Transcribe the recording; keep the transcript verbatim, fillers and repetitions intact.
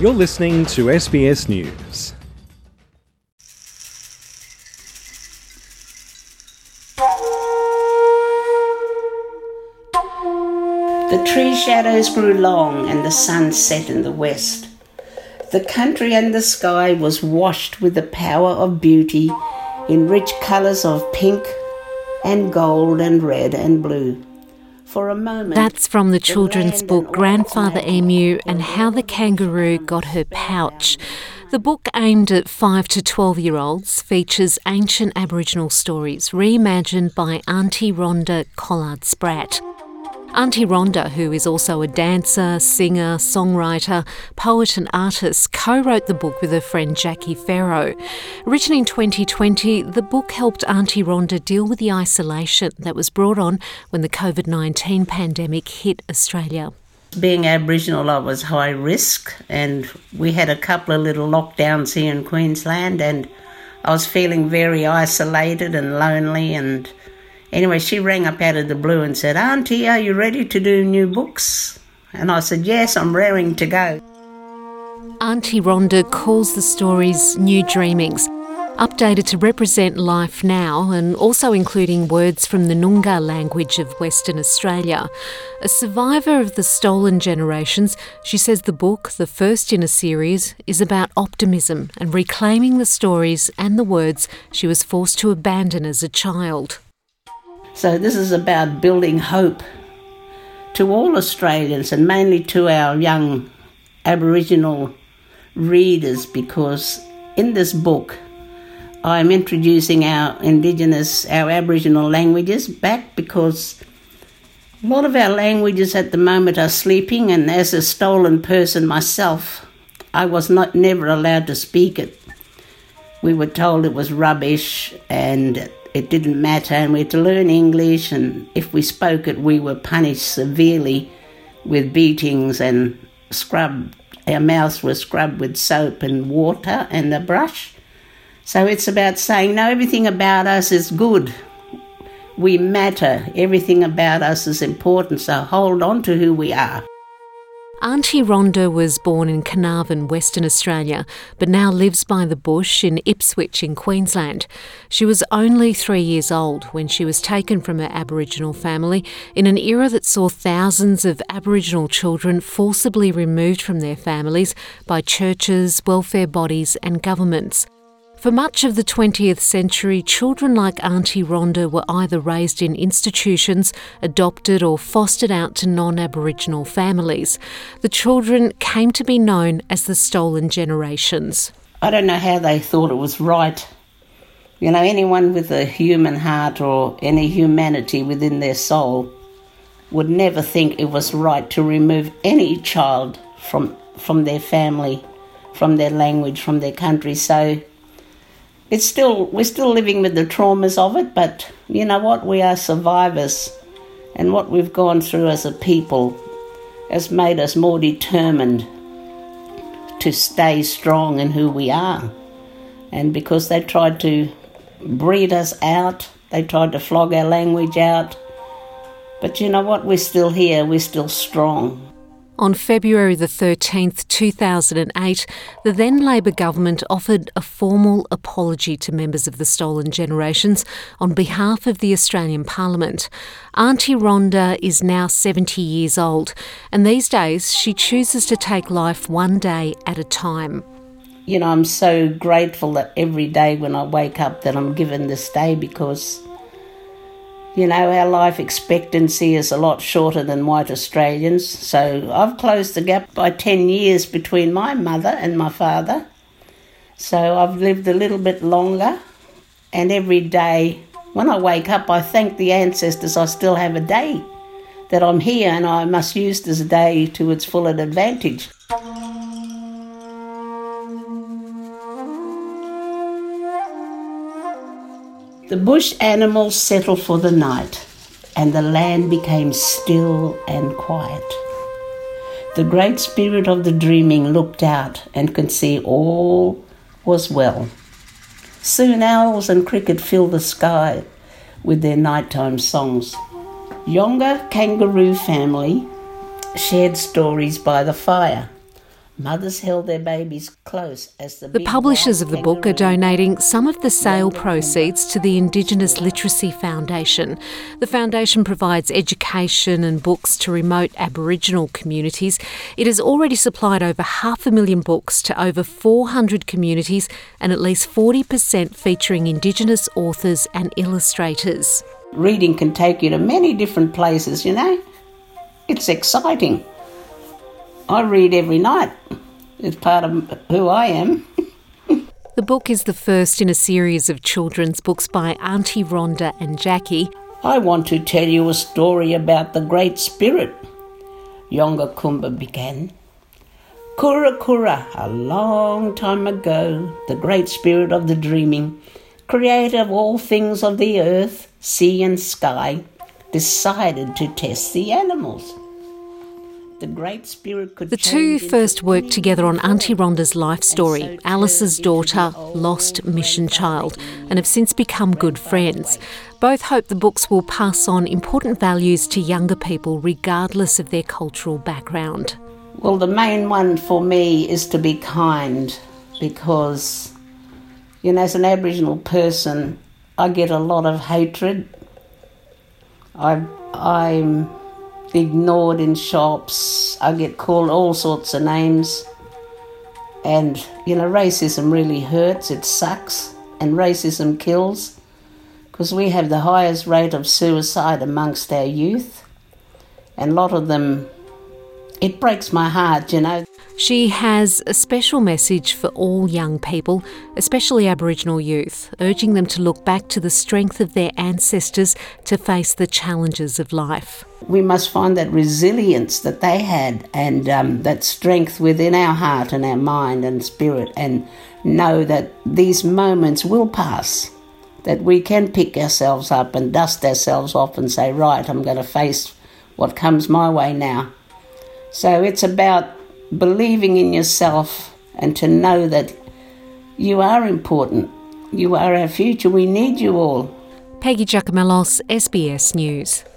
You're listening to S B S News. The tree shadows grew long and the sun set in the west. The country and the sky was washed with the power of beauty in rich colours of pink and gold and red and blue. For a moment, That's from the children's book Grandfather Emu and How the Kangaroo Got Her Pouch. The book, aimed at five to twelve-year-olds, features ancient Aboriginal stories reimagined by Auntie Rhonda Collard-Spratt. Auntie Rhonda, who is also a dancer, singer, songwriter, poet and artist, co-wrote the book with her friend Jackie Farrow. Written in twenty twenty, the book helped Auntie Rhonda deal with the isolation that was brought on when the covid nineteen pandemic hit Australia. Being Aboriginal, I was high risk, and we had a couple of little lockdowns here in Queensland, and I was feeling very isolated and lonely. And anyway, she rang up out of the blue and said, "Auntie, are you ready to do new books?" And I said, "Yes, I'm raring to go." Auntie Rhonda calls the stories New Dreamings, updated to represent life now and also including words from the Noongar language of Western Australia. A survivor of the stolen generations, she says the book, the first in a series, is about optimism and reclaiming the stories and the words she was forced to abandon as a child. So this is about building hope to all Australians and mainly to our young Aboriginal readers, because in this book I'm introducing our Indigenous, our Aboriginal languages back, because a lot of our languages at the moment are sleeping, and as a stolen person myself, I was not never allowed to speak it. We were told it was rubbish and it didn't matter, and we had to learn English, and if we spoke it we were punished severely with beatings and scrubbed. Our mouths were scrubbed with soap and water and a brush. So it's about saying, no, everything about us is good. We matter. Everything about us is important, so hold on to who we are. Auntie Rhonda was born in Carnarvon, Western Australia, but now lives by the bush in Ipswich in Queensland. She was only three years old when she was taken from her Aboriginal family in an era that saw thousands of Aboriginal children forcibly removed from their families by churches, welfare bodies and governments. For much of the twentieth century, children like Auntie Rhonda were either raised in institutions, adopted or fostered out to non-Aboriginal families. The children came to be known as the stolen generations. I don't know how they thought it was right. You know, anyone with a human heart or any humanity within their soul would never think it was right to remove any child from, from their family, from their language, from their country. So It's still, we're still living with the traumas of it, but you know what? We are survivors, and what we've gone through as a people has made us more determined to stay strong in who we are. And because they tried to breed us out, they tried to flog our language out, but you know what? We're still here, we're still strong. On February the thirteenth, two thousand eight, the then Labor government offered a formal apology to members of the stolen generations on behalf of the Australian Parliament. Auntie Rhonda is now seventy years old, and these days she chooses to take life one day at a time. You know, I'm so grateful that every day when I wake up that I'm given this day, because you know, our life expectancy is a lot shorter than white Australians. So I've closed the gap by ten years between my mother and my father. So I've lived a little bit longer. And every day when I wake up, I thank the ancestors I still have a day, that I'm here, and I must use this day to its full advantage. The bush animals settled for the night, and the land became still and quiet. The Great Spirit of the Dreaming looked out and could see all was well. Soon owls and cricket filled the sky with their nighttime songs. Yonga kangaroo family shared stories by the fire. Mothers held their babies close as the The big publishers wild of the book are kangaroo donating some of the sale proceeds to the Indigenous Literacy Foundation. The foundation provides education and books to remote Aboriginal communities. It has already supplied over half a million books to over four hundred communities, and at least forty percent featuring Indigenous authors and illustrators. Reading can take you to many different places, you know. It's exciting. I read every night. It's part of who I am. The book is the first in a series of children's books by Auntie Rhonda and Jackie. I want to tell you a story about the Great Spirit. Yonga Kumba began. Kura Kura, a long time ago, the Great Spirit of the dreaming, creator of all things of the earth, sea and sky, decided to test the animals. The Great Spirit could The two first worked together on Auntie Rhonda's life story, Alice's daughter, lost mission child, and have since become good friends. Both hope the books will pass on important values to younger people regardless of their cultural background. Well, the main one for me is to be kind, because, you know, as an Aboriginal person, I get a lot of hatred. I, I'm ignored in shops. I get called all sorts of names. And, you know, racism really hurts. It sucks. And racism kills, because we have the highest rate of suicide amongst our youth. And a lot of them, it breaks my heart, you know. She has a special message for all young people, especially Aboriginal youth, urging them to look back to the strength of their ancestors to face the challenges of life. We must find that resilience that they had, and um, that strength within our heart and our mind and spirit, and know that these moments will pass, that we can pick ourselves up and dust ourselves off and say, right, I'm going to face what comes my way now. So it's about believing in yourself and to know that you are important. You are our future. We need you all. Peggy Giacomellos, S B S News.